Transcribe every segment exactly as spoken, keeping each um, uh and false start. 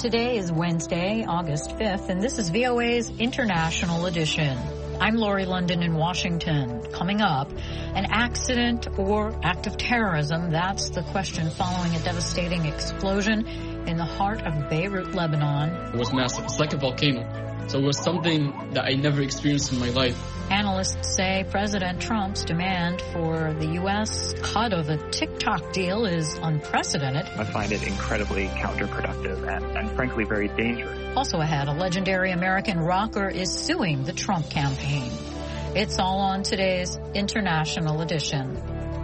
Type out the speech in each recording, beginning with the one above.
Today is Wednesday, August fifth, and this is V O A's International Edition. I'm Lori London in Washington. Coming up, an accident or act of terrorism? That's the question following a devastating explosion in the heart of Beirut, Lebanon. It was massive. It's like a volcano. So it was something that I never experienced in my life. Analysts say President Trump's demand for the U S cut of a TikTok deal is unprecedented. I find it incredibly counterproductive and, and frankly very dangerous. Also ahead, a legendary American rocker is suing the Trump campaign. It's all on today's International Edition.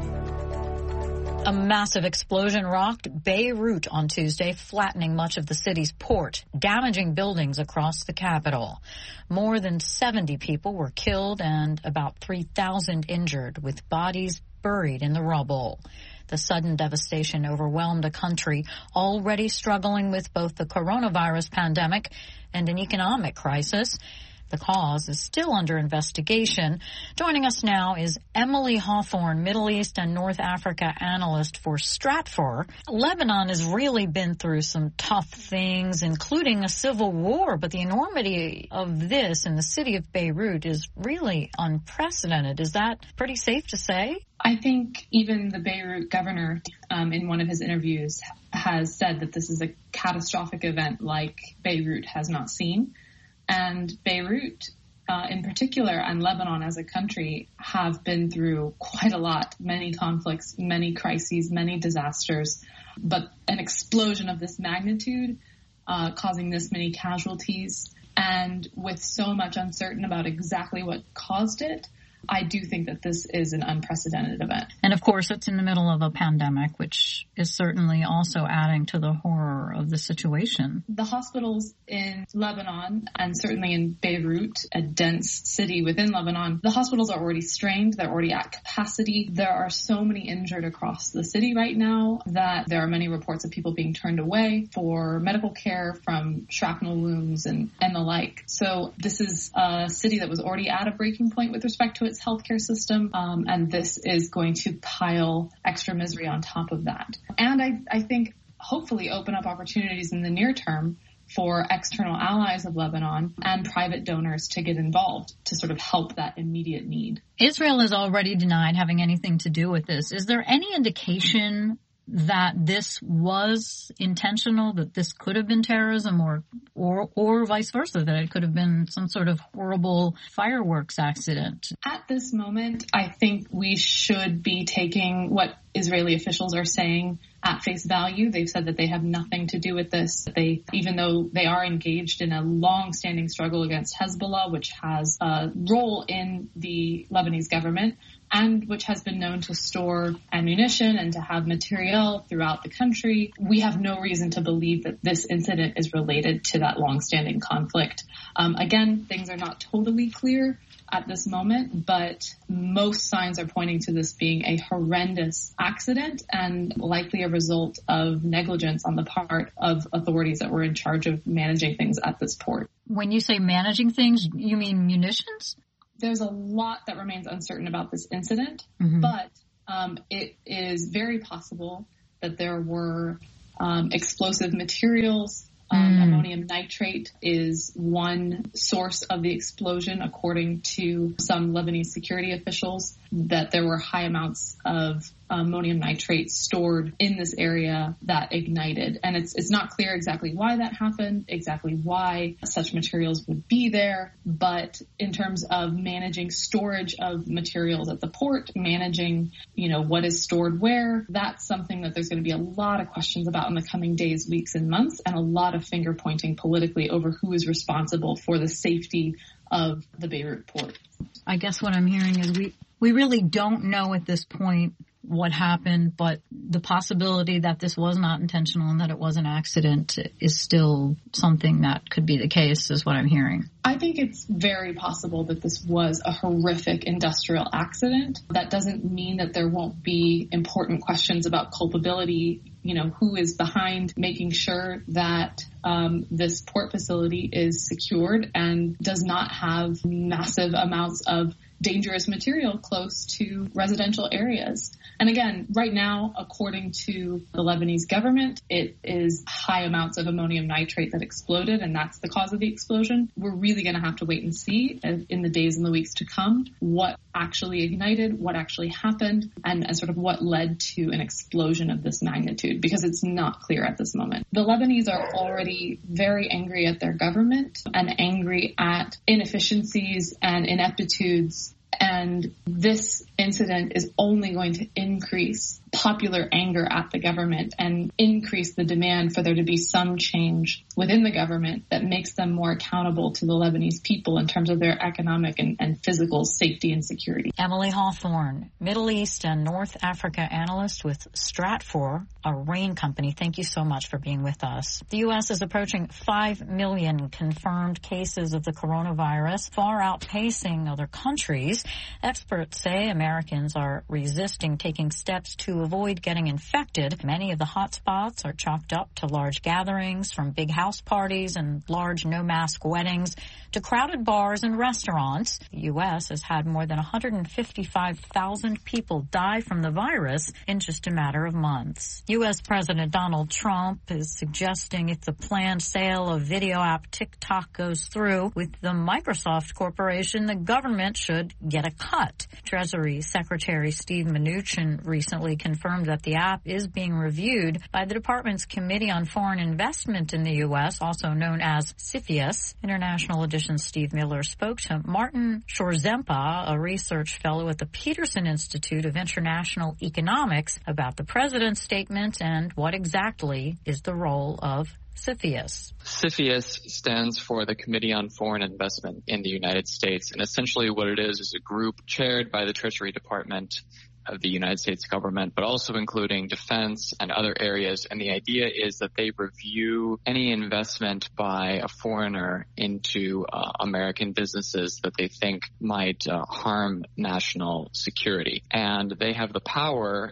A massive explosion rocked Beirut on Tuesday, flattening much of the city's port, damaging buildings across the capital. More than seventy people were killed and about three thousand injured, with bodies buried in the rubble. The sudden devastation overwhelmed a country already struggling with both the coronavirus pandemic and an economic crisis. The cause is still under investigation. Joining us now is Emily Hawthorne, Middle East and North Africa analyst for Stratfor. Lebanon has really been through some tough things, including a civil war, but the enormity of this in the city of Beirut is really unprecedented. Is that pretty safe to say? I think even the Beirut governor, um, in one of his interviews, has said that this is a catastrophic event like Beirut has not seen. And Beirut, uh, in particular, and Lebanon as a country have been through quite a lot, many conflicts, many crises, many disasters. But an explosion of this magnitude, uh, causing this many casualties, and with so much uncertain about exactly what caused it, I do think that this is an unprecedented event. And of course, it's in the middle of a pandemic, which is certainly also adding to the horror of the situation. The hospitals in Lebanon, and certainly in Beirut, a dense city within Lebanon, the hospitals are already strained. They're already at capacity. There are so many injured across the city right now that there are many reports of people being turned away for medical care from shrapnel wounds and, and the like. So this is a city that was already at a breaking point with respect to its healthcare system, um, and this is going to pile extra misery on top of that. And I, I think hopefully open up opportunities in the near term for external allies of Lebanon and private donors to get involved to sort of help that immediate need. Israel has already denied having anything to do with this. Is there any indication that this was intentional, that this could have been terrorism, or or or vice versa, that it could have been some sort of horrible fireworks accident? At this moment, I think we should be taking what Israeli officials are saying at face value. They've said that they have nothing to do with this. They, even though they are engaged in a long-standing struggle against Hezbollah, which has a role in the Lebanese government, and which has been known to store ammunition and to have materiel throughout the country, we have no reason to believe that this incident is related to that long-standing conflict. Um, again, things are not totally clear at this moment, but most signs are pointing to this being a horrendous accident and likely a result of negligence on the part of authorities that were in charge of managing things at this port. When you say managing things, you mean munitions? There's a lot that remains uncertain about this incident, mm-hmm. but um, it is very possible that there were um, explosive materials. Um, mm. Ammonium nitrate is one source of the explosion, according to some Lebanese security officials, that there were high amounts of ammonium nitrate stored in this area that ignited. And it's it's not clear exactly why that happened, exactly why such materials would be there. But in terms of managing storage of materials at the port, managing, you know, what is stored where, that's something that there's going to be a lot of questions about in the coming days, weeks, and months, and a lot of finger pointing politically over who is responsible for the safety of the Beirut port. I guess what I'm hearing is we, we really don't know at this point what happened, but the possibility that this was not intentional and that it was an accident is still something that could be the case, is what I'm hearing. I think it's very possible that this was a horrific industrial accident. That doesn't mean that there won't be important questions about culpability, you know, who is behind making sure that um, this port facility is secured and does not have massive amounts of dangerous material close to residential areas. And again, right now, according to the Lebanese government, it is high amounts of ammonium nitrate that exploded, and that's the cause of the explosion. We're really going to have to wait and see in the days and the weeks to come what actually ignited, what actually happened, and, and sort of what led to an explosion of this magnitude, because it's not clear at this moment. The Lebanese are already very angry at their government and angry at inefficiencies and ineptitudes. And this incident is only going to increase popular anger at the government and increase the demand for there to be some change within the government that makes them more accountable to the Lebanese people in terms of their economic and, and physical safety and security. Emily Hawthorne, Middle East and North Africa analyst with Stratfor, a rain company. Thank you so much for being with us. The U S is approaching five million confirmed cases of the coronavirus, far outpacing other countries. Experts say Americans are resisting taking steps to avoid getting infected. Many of the hotspots are chalked up to large gatherings, from big house parties and large no-mask weddings to crowded bars and restaurants. The U S has had more than one hundred fifty-five thousand people die from the virus in just a matter of months. U S President Donald Trump is suggesting if the planned sale of video app TikTok goes through with the Microsoft Corporation, the government should get a cut. Treasury Secretary Steve Mnuchin recently confirmed that the app is being reviewed by the department's Committee on Foreign Investment in the U S, also known as CFIUS. International Edition's Steve Miller spoke to Martin Shorzempa, a research fellow at the Peterson Institute of International Economics, about the president's statement and what exactly is the role of CFIUS. CFIUS stands for the Committee on Foreign Investment in the United States, and essentially what it is is a group chaired by the Treasury Department of the United States government, but also including defense and other areas. And the idea is that they review any investment by a foreigner into uh, American businesses that they think might uh, harm national security. And they have the power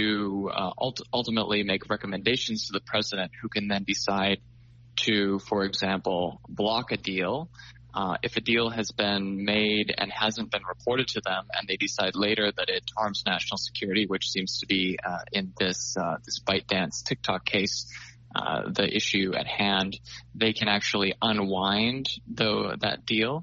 to uh, ult- ultimately make recommendations to the president, who can then decide to, for example, block a deal. Uh, if a deal has been made and hasn't been reported to them, and they decide later that it harms national security, which seems to be uh, in this uh, this ByteDance TikTok case, uh, the issue at hand, they can actually unwind the, that deal.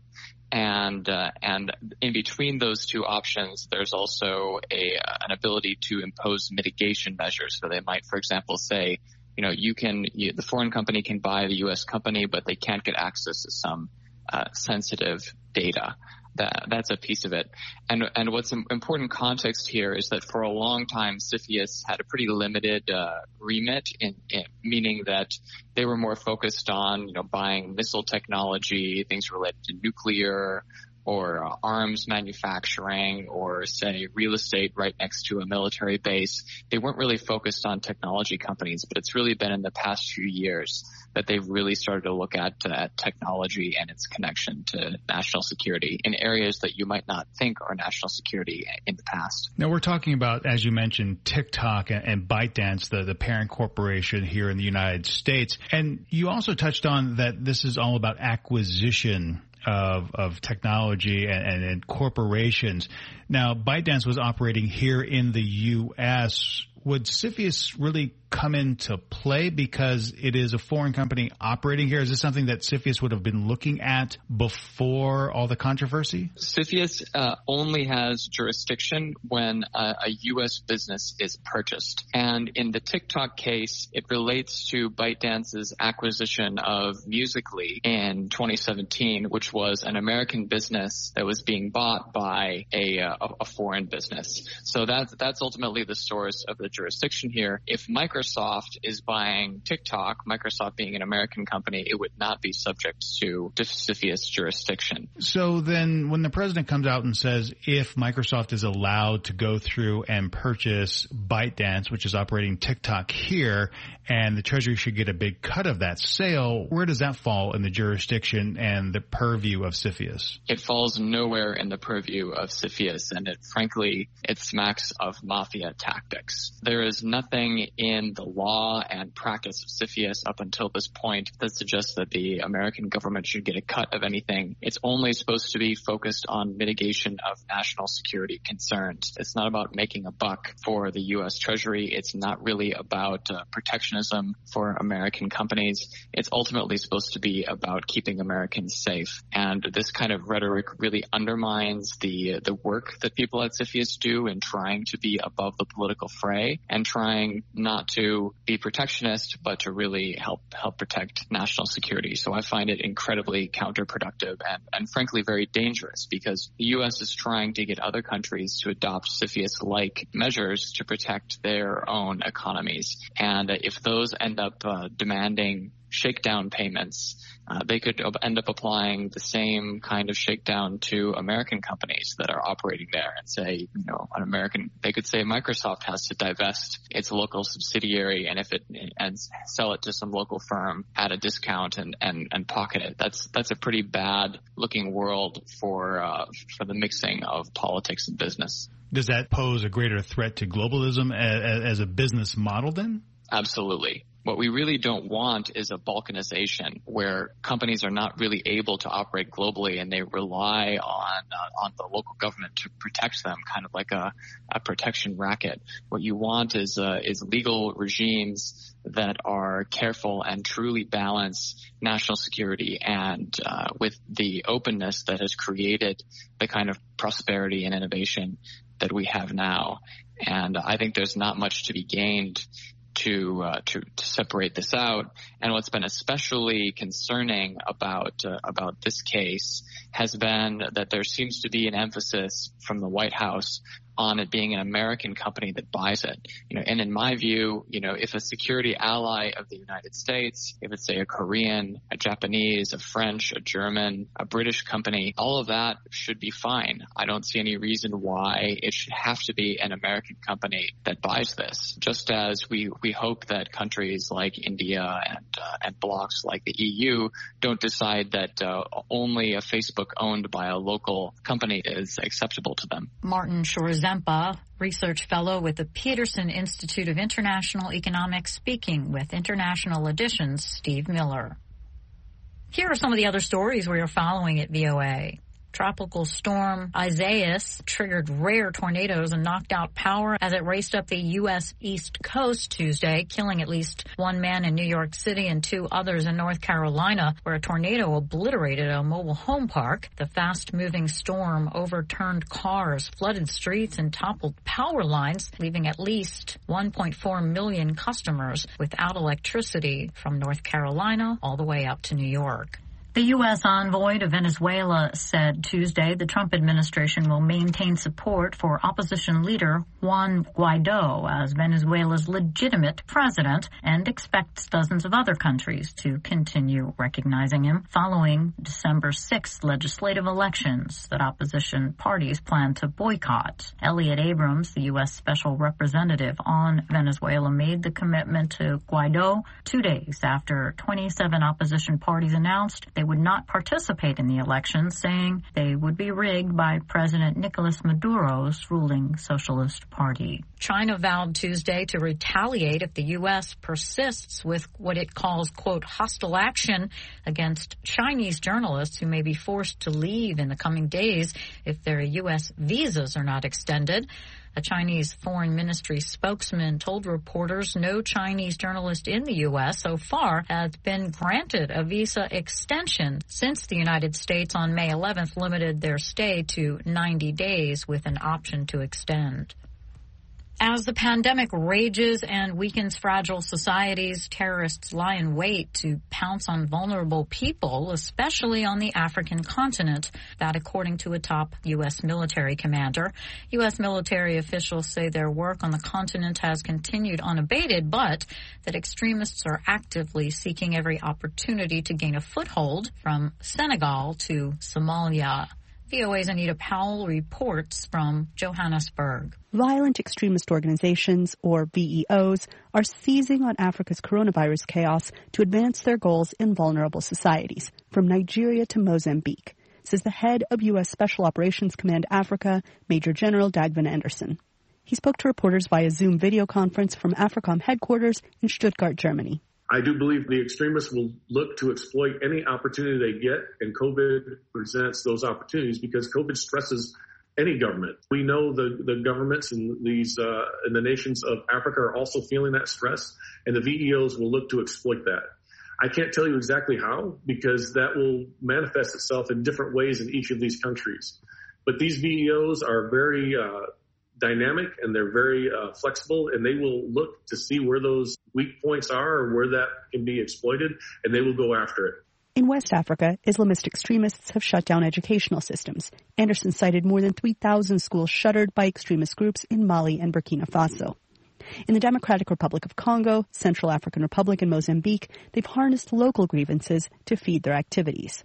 And uh, and in between those two options, there's also a an ability to impose mitigation measures. So they might, for example, say, you know, you can you, the foreign company can buy the U S company, but they can't get access to some Uh, sensitive data. That, that's a piece of it. And, and what's an important context here is that for a long time, CFIUS had a pretty limited uh, remit, in, in, meaning that they were more focused on, you know, buying missile technology, things related to nuclear or uh, arms manufacturing, or say real estate right next to a military base. They weren't really focused on technology companies, but it's really been in the past few years that they've really started to look at uh, technology and its connection to national security in areas that you might not think are national security in the past. Now, we're talking about, as you mentioned, TikTok and, and ByteDance, the, the parent corporation here in the United States. And you also touched on that this is all about acquisition of, of technology and, and, and corporations. Now, ByteDance was operating here in the U S. Would CFIUS really come into play because it is a foreign company operating here? Is this something that CFIUS would have been looking at before all the controversy? CFIUS uh, only has jurisdiction when uh, a U S business is purchased. And in the TikTok case, it relates to ByteDance's acquisition of Musical.ly in twenty seventeen, which was an American business that was being bought by a, uh, a foreign business. So that's, that's ultimately the source of the jurisdiction here. If Microsoft is buying TikTok, Microsoft being an American company, it would not be subject to CFIUS jurisdiction. So then when the president comes out and says if Microsoft is allowed to go through and purchase ByteDance, which is operating TikTok here, and the Treasury should get a big cut of that sale, where does that fall in the jurisdiction and the purview of CFIUS? It falls nowhere in the purview of CFIUS, and it frankly, it smacks of mafia tactics. There is nothing in the law and practice of CFIUS up until this point that suggests that the American government should get a cut of anything. It's only supposed to be focused on mitigation of national security concerns. It's not about making a buck for the U S Treasury. It's not really about uh, protectionism for American companies. It's ultimately supposed to be about keeping Americans safe. And this kind of rhetoric really undermines the the work that people at CFIUS do in trying to be above the political fray and trying not to be protectionist, but to really help help protect national security. So I find it incredibly counterproductive and, and frankly very dangerous, because the U S is trying to get other countries to adopt CFIUS-like measures to protect their own economies. And if those end up uh, demanding shakedown payments, uh, they could end up applying the same kind of shakedown to American companies that are operating there and say, you know, an American, they could say Microsoft has to divest its local subsidiary and if it, and sell it to some local firm at a discount and, and, and pocket it. That's, that's a pretty bad looking world for, uh, for the mixing of politics and business. Does that pose a greater threat to globalism as, as a business model then? Absolutely. What we really don't want is a balkanization where companies are not really able to operate globally and they rely on uh, on the local government to protect them, kind of like a, a protection racket. What you want is uh, is legal regimes that are careful and truly balance national security and uh, with the openness that has created the kind of prosperity and innovation that we have now. And I think there's not much to be gained to, uh, to, to separate this out. And what's been especially concerning about, uh, about this case has been that there seems to be an emphasis from the White House on it being an American company that buys it. You know, and in my view, you know, if a security ally of the United States, if it's say a Korean, a Japanese, a French, a German, a British company, all of that should be fine. I don't see any reason why it should have to be an American company that buys this. Just as we, we hope that countries like India and, uh, and blocs like the E U don't decide that uh, only a Facebook owned by a local company is acceptable to them. Martin Shore-Zempa, research fellow with the Peterson Institute of International Economics, speaking with International Edition's Steve Miller. Here are some of the other stories we are following at V O A. Tropical storm Isaias triggered rare tornadoes and knocked out power as it raced up the U S East Coast Tuesday, killing at least one man in New York City and two others in North Carolina, where a tornado obliterated a mobile home park. The fast-moving storm overturned cars, flooded streets, and toppled power lines, leaving at least one point four million customers without electricity from North Carolina all the way up to New York. The U S envoy to Venezuela said Tuesday the Trump administration will maintain support for opposition leader Juan Guaido as Venezuela's legitimate president and expects dozens of other countries to continue recognizing him following December sixth legislative elections that opposition parties plan to boycott. Elliot Abrams, the U S special representative on Venezuela, made the commitment to Guaido two days after twenty-seven opposition parties announced they would not participate in the election, saying they would be rigged by President Nicolas Maduro's ruling Socialist Party. China vowed Tuesday to retaliate if the U S persists with what it calls, quote, hostile action against Chinese journalists who may be forced to leave in the coming days if their U S visas are not extended. A Chinese foreign ministry spokesman told reporters no Chinese journalist in the U S so far has been granted a visa extension since the United States on May eleventh limited their stay to ninety days with an option to extend. As the pandemic rages and weakens fragile societies, terrorists lie in wait to pounce on vulnerable people, especially on the African continent. That according to a top U S military commander. U S military officials say their work on the continent has continued unabated, but that extremists are actively seeking every opportunity to gain a foothold from Senegal to Somalia. V O A's Anita Powell reports from Johannesburg. Violent extremist organizations, or V E Os, are seizing on Africa's coronavirus chaos to advance their goals in vulnerable societies, from Nigeria to Mozambique, says the head of U S Special Operations Command Africa, Major General Dagvin Anderson. He spoke to reporters via Zoom video conference from AFRICOM headquarters in Stuttgart, Germany. I do believe the extremists will look to exploit any opportunity they get, and COVID presents those opportunities because COVID stresses any government. We know the, the governments in these uh, in the nations of Africa are also feeling that stress, and the V E Os will look to exploit that. I can't tell you exactly how, because that will manifest itself in different ways in each of these countries. But these V E Os are very uh, dynamic, and they're very uh, flexible, and they will look to see where those weak points are or where that can be exploited, and they will go after it. In West Africa, Islamist extremists have shut down educational systems. Anderson cited more than three thousand schools shuttered by extremist groups in Mali and Burkina Faso. In the Democratic Republic of Congo, Central African Republic, and Mozambique, they've harnessed local grievances to feed their activities.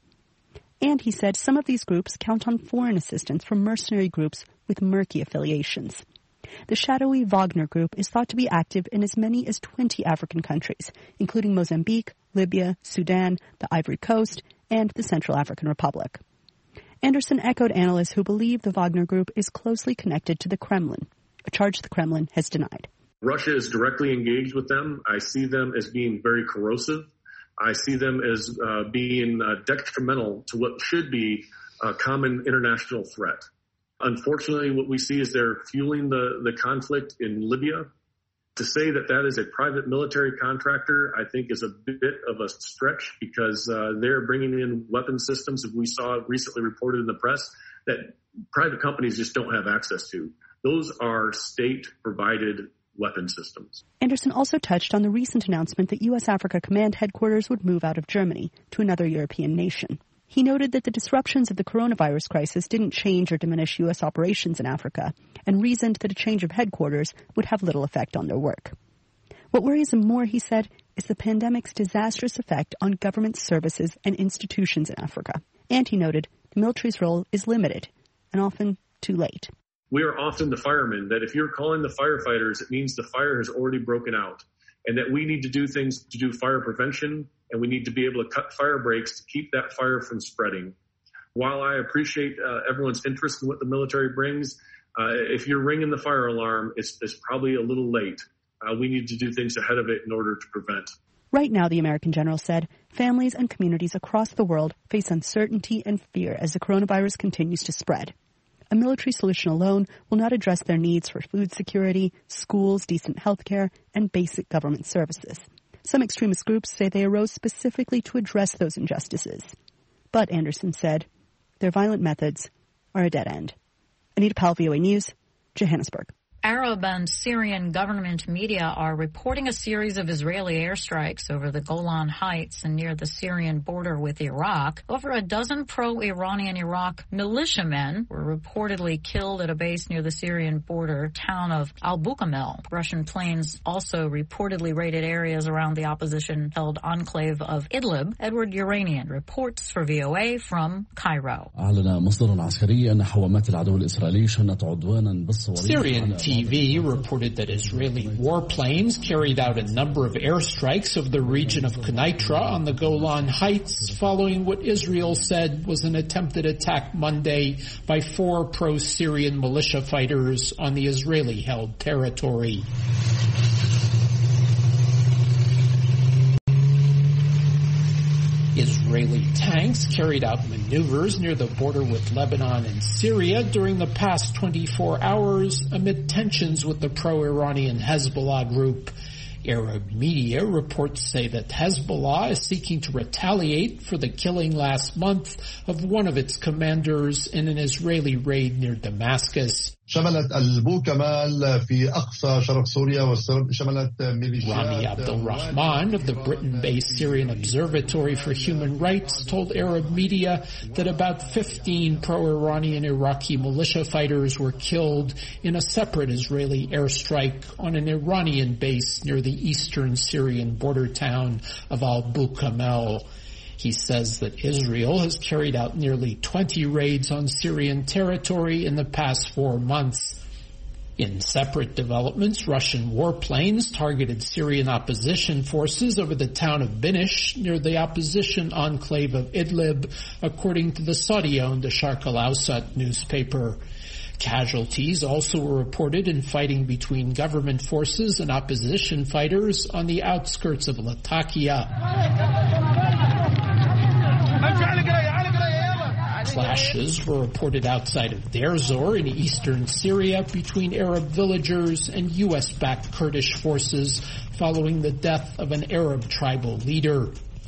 And he said some of these groups count on foreign assistance from mercenary groups with murky affiliations. The shadowy Wagner Group is thought to be active in as many as twenty African countries, including Mozambique, Libya, Sudan, the Ivory Coast, and the Central African Republic. Anderson echoed analysts who believe the Wagner Group is closely connected to the Kremlin, a charge the Kremlin has denied. Russia is directly engaged with them. I see them as being very corrosive. I see them as uh, being uh, detrimental to what should be a common international threat. Unfortunately, what we see is they're fueling the, the conflict in Libya. To say that that is a private military contractor, I think is a bit of a stretch because uh, they're bringing in weapon systems that we saw recently reported in the press that private companies just don't have access to. Those are state-provided weapon systems. Anderson also touched on the recent announcement that U S Africa Command headquarters would move out of Germany to another European nation. He noted that the disruptions of the coronavirus crisis didn't change or diminish U S operations in Africa, and reasoned that a change of headquarters would have little effect on their work. What worries him more, he said, is the pandemic's disastrous effect on government services and institutions in Africa. And he noted the military's role is limited and often too late. We are often the firemen, that if you're calling the firefighters, it means the fire has already broken out, and that we need to do things to do fire prevention, and we need to be able to cut fire breaks to keep that fire from spreading. While I appreciate uh, everyone's interest in what the military brings, uh, if you're ringing the fire alarm, it's, it's probably a little late. Uh, we need to do things ahead of it in order to prevent. Right now, the American general said, families and communities across the world face uncertainty and fear as the coronavirus continues to spread. A military solution alone will not address their needs for food security, schools, decent health care, and basic government services. Some extremist groups say they arose specifically to address those injustices. But, Anderson said, their violent methods are a dead end. Anita Powell, V O A News, Johannesburg. Arab and Syrian government media are reporting a series of Israeli airstrikes over the Golan Heights and near the Syrian border with Iraq. Over a dozen pro-Iranian Iraq militiamen were reportedly killed at a base near the Syrian border town of Al-Bukamel. Russian planes also reportedly raided areas around the opposition-held enclave of Idlib. Edward Uranian reports for V O A from Cairo. Syrian T V reported that Israeli warplanes carried out a number of airstrikes over the region of Quneitra on the Golan Heights following what Israel said was an attempted attack Monday by four pro-Syrian militia fighters on the Israeli-held territory. Israeli tanks carried out maneuvers near the border with Lebanon and Syria during the past twenty-four hours amid tensions with the pro-Iranian Hezbollah group. Arab media reports say that Hezbollah is seeking to retaliate for the killing last month of one of its commanders in an Israeli raid near Damascus. شملت البوكمال في أقصى شرق سوريا وشملت ميليشيات. Rami Abdulrahman of the Britain-based Syrian Observatory for Human Rights told Arab media that about fifteen pro-Iranian Iraqi militia fighters were killed in a separate Israeli airstrike on an Iranian base near the eastern Syrian border town of Al-Bukamel. He says that Israel has carried out nearly twenty raids on Syrian territory in the past four months. In separate developments, Russian warplanes targeted Syrian opposition forces over the town of Binish near the opposition enclave of Idlib, according to the Saudi-owned Sharq al-Awsat newspaper. Casualties also were reported in fighting between government forces and opposition fighters on the outskirts of Latakia. Clashes were reported outside of Deir Zor in eastern Syria between Arab villagers and U S-backed Kurdish forces following the death of an Arab tribal leader.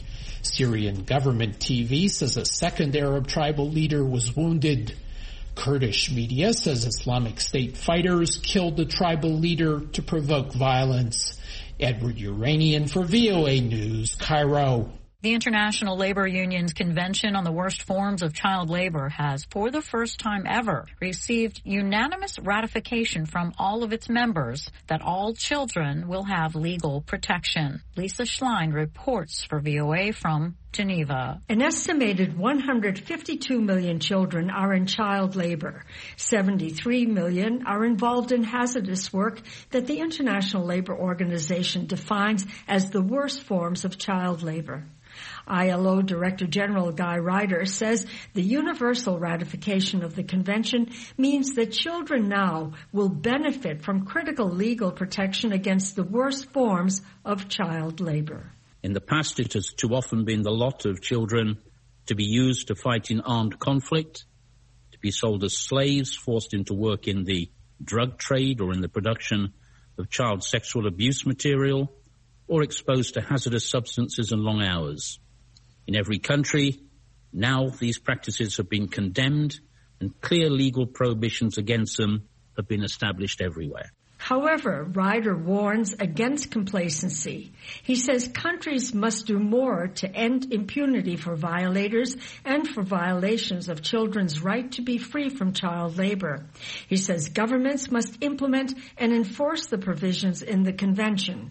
Syrian government T V says a second Arab tribal leader was wounded. Kurdish media says Islamic State fighters killed the tribal leader to provoke violence. Edward Uranian for V O A News, Cairo. The International Labor Union's Convention on the Worst Forms of Child Labor has, for the first time ever, received unanimous ratification from all of its members that all children will have legal protection. Lisa Schlein reports for V O A from Geneva. An estimated one hundred fifty-two million children are in child labor. seventy-three million are involved in hazardous work that the International Labor Organization defines as the worst forms of child labor. I L O Director General Guy Ryder says the universal ratification of the convention means that children now will benefit from critical legal protection against the worst forms of child labor. In the past, it has too often been the lot of children to be used to fight in armed conflict, to be sold as slaves, forced into work in the drug trade or in the production of child sexual abuse material, or exposed to hazardous substances and long hours. In every country, now these practices have been condemned and clear legal prohibitions against them have been established everywhere. However, Ryder warns against complacency. He says countries must do more to end impunity for violators and for violations of children's right to be free from child labor. He says governments must implement and enforce the provisions in the convention.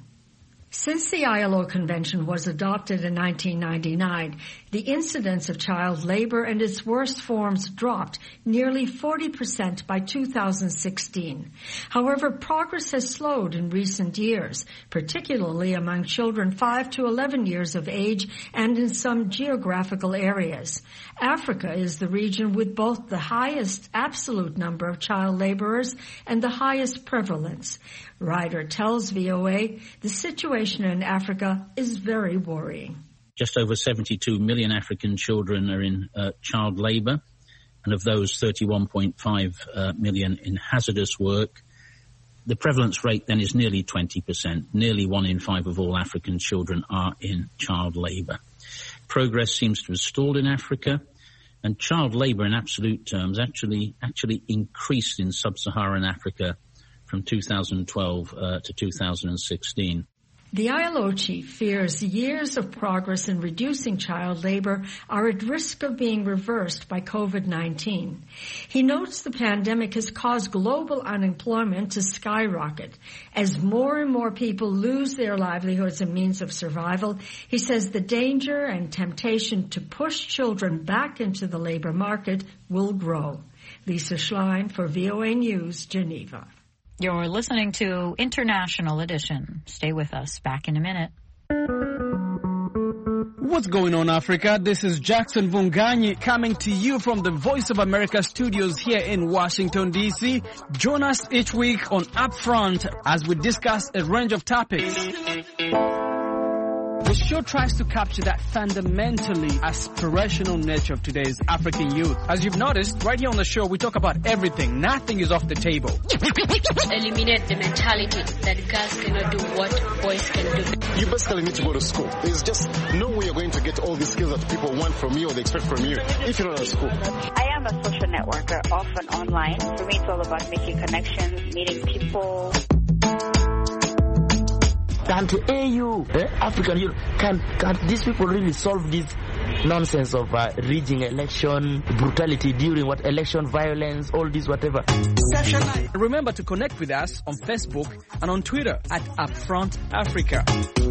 Since the I L O Convention was adopted in nineteen ninety-nine, the incidence of child labor and its worst forms dropped nearly forty percent by two thousand sixteen. However, progress has slowed in recent years, particularly among children five to eleven years of age and in some geographical areas. Africa is the region with both the highest absolute number of child laborers and the highest prevalence. Ryder tells V O A the situation in Africa is very worrying. Just over seventy-two million African children are in uh, child labor, and of those thirty-one point five uh, million in hazardous work. The prevalence rate then is nearly twenty percent. Nearly one in five of all African children are in child labor. Progress seems to have stalled in Africa, and child labor in absolute terms actually actually increased in sub-Saharan Africa from two thousand twelve uh, to two thousand sixteen. The I L O chief fears years of progress in reducing child labor are at risk of being reversed by COVID nineteen. He notes the pandemic has caused global unemployment to skyrocket. As more and more people lose their livelihoods and means of survival, he says the danger and temptation to push children back into the labor market will grow. Lisa Schlein for V O A News, Geneva. You're listening to International Edition. Stay with us. Back in a minute. What's going on, Africa? This is Jackson Vunganyi coming to you from the Voice of America studios here in Washington, D C. Join us each week on Upfront as we discuss a range of topics. The show tries to capture that fundamentally aspirational nature of today's African youth. As you've noticed, right here on the show, we talk about everything. Nothing is off the table. Eliminate the mentality that girls cannot do what boys can do. You basically need to go to school. There's just no way you're going to get all these skills that people want from you or they expect from you if you're not at school. I am a social networker, often online. For me, it's all about making connections, meeting people. Can't A U, eh, African Union, can, can these people really solve this nonsense of uh, rigging election, brutality during what election, violence, all this, whatever? Remember to connect with us on Facebook and on Twitter at Upfront Africa.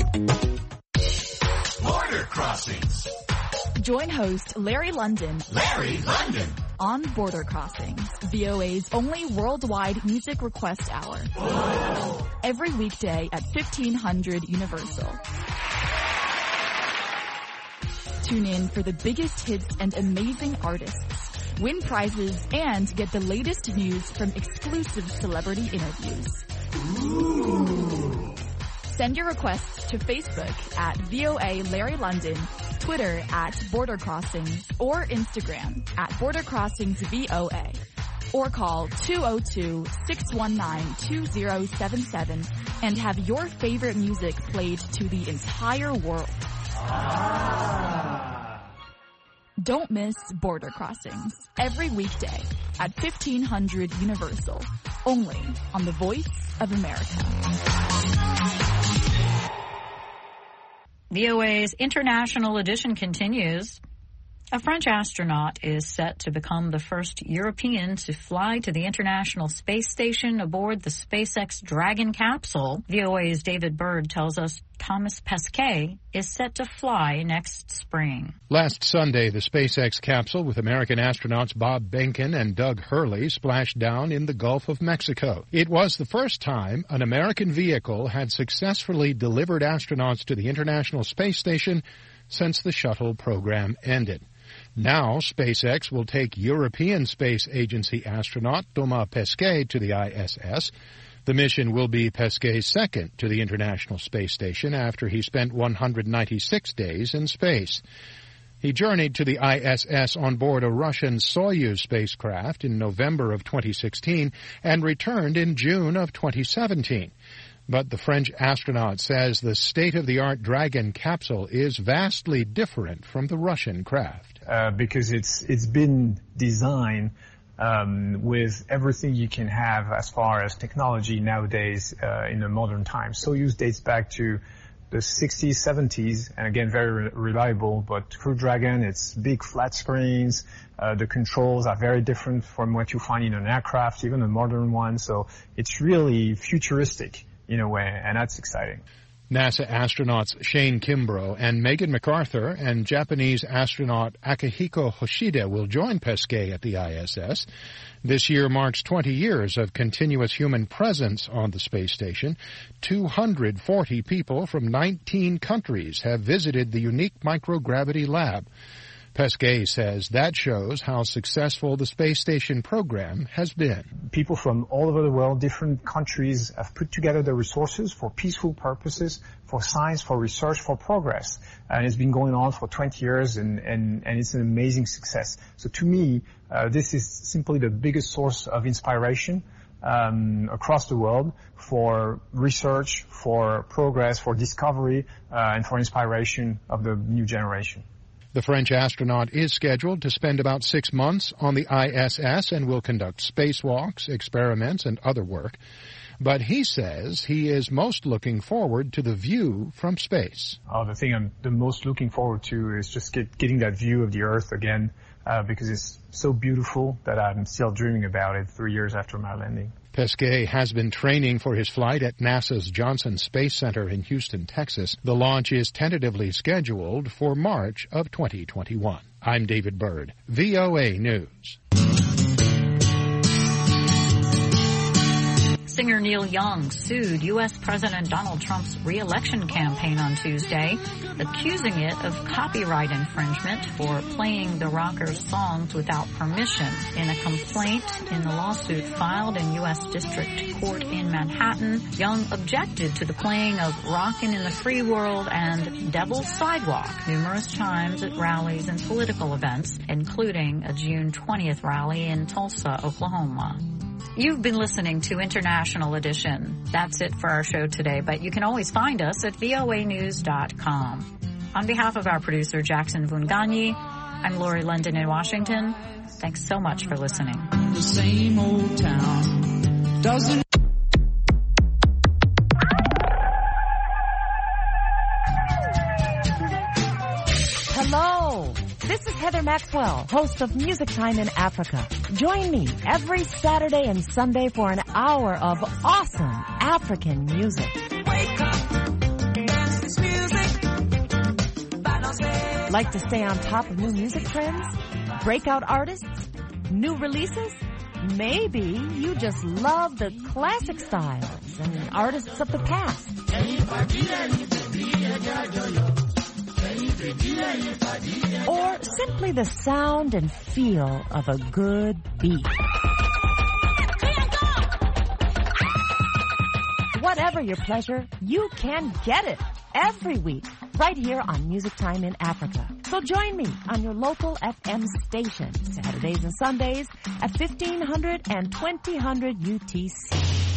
Border Crossings. Join host Larry London. Larry London. On Border Crossings, V O A's only worldwide music request hour. Oh. Every weekday at fifteen hundred Universal. Tune in for the biggest hits and amazing artists. win prizes, and get the latest news from exclusive celebrity interviews. Ooh. Send your requests to Facebook at V O A Larry London, Twitter at Border Crossings, or Instagram at Border Crossings V O A. Or call two oh two, six one nine, two oh seven seven and have your favorite music played to the entire world. Ah. Don't miss Border Crossings every weekday at fifteen hundred Universal, only on the Voice of America. V O A's International Edition continues. A French astronaut is set to become the first European to fly to the International Space Station aboard the SpaceX Dragon capsule. V O A's David Byrd tells us Thomas Pesquet is set to fly next spring. Last Sunday, the SpaceX capsule with American astronauts Bob Behnken and Doug Hurley splashed down in the Gulf of Mexico. It was the first time an American vehicle had successfully delivered astronauts to the International Space Station since the shuttle program ended. Now, SpaceX will take European Space Agency astronaut Thomas Pesquet to the I S S. The mission will be Pesquet's second to the International Space Station after he spent one hundred ninety-six days in space. He journeyed to the I S S on board a Russian Soyuz spacecraft in November of twenty sixteen and returned in June of twenty seventeen. But the French astronaut says the state-of-the-art Dragon capsule is vastly different from the Russian craft. Uh, because it's it's been designed um, with everything you can have as far as technology nowadays uh, in the modern times. Soyuz dates back to the sixties, seventies, and again, very re- reliable. But Crew Dragon, it's big flat screens. Uh, the controls are very different from what you find in an aircraft, even a modern one. So it's really futuristic in a way, and that's exciting. NASA astronauts Shane Kimbrough and Megan MacArthur and Japanese astronaut Akihiko Hoshida will join Pesquet at the I S S. This year marks twenty years of continuous human presence on the space station. two hundred forty people from nineteen countries have visited the unique microgravity lab. Pesquet says that shows how successful the space station program has been. People from all over the world, different countries, have put together the resources for peaceful purposes, for science, for research, for progress. And it's been going on for twenty years, and, and, and it's an amazing success. So to me, uh, this is simply the biggest source of inspiration um, across the world for research, for progress, for discovery, uh, and for inspiration of the new generation. The French astronaut is scheduled to spend about six months on the I S S and will conduct spacewalks, experiments, and other work. But he says he is most looking forward to the view from space. Oh, the thing I'm the most looking forward to is just get, getting that view of the Earth again, uh, because it's so beautiful that I'm still dreaming about it three years after my landing. Pesquet has been training for his flight at NASA's Johnson Space Center in Houston, Texas. The launch is tentatively scheduled for March of twenty twenty-one. I'm David Byrd, V O A News. Singer Neil Young sued U S President Donald Trump's re-election campaign on Tuesday, accusing it of copyright infringement for playing the rocker's songs without permission. In a complaint in the lawsuit filed in U S District Court in Manhattan, Young objected to the playing of Rockin' in the Free World and Devil's Sidewalk numerous times at rallies and political events, including a June twentieth rally in Tulsa, Oklahoma. You've been listening to International Edition. That's it for our show today, but you can always find us at V O A news dot com. On behalf of our producer, Jackson Vunganyi, I'm Lori London in Washington. Thanks so much for listening. The same old town doesn't... Hello, this is Heather Maxwell, host of Music Time in Africa. Join me every Saturday and Sunday for an hour of awesome African music. Wake up, dance this music. Like to stay on top of new music trends? Breakout artists? New releases? Maybe you just love the classic styles and artists of the past. or simply the sound and feel of a good beat. Whatever your pleasure, you can get it every week right here on Music Time in Africa. So join me on your local F M station, Saturdays and Sundays at fifteen hundred and twenty hundred U T C.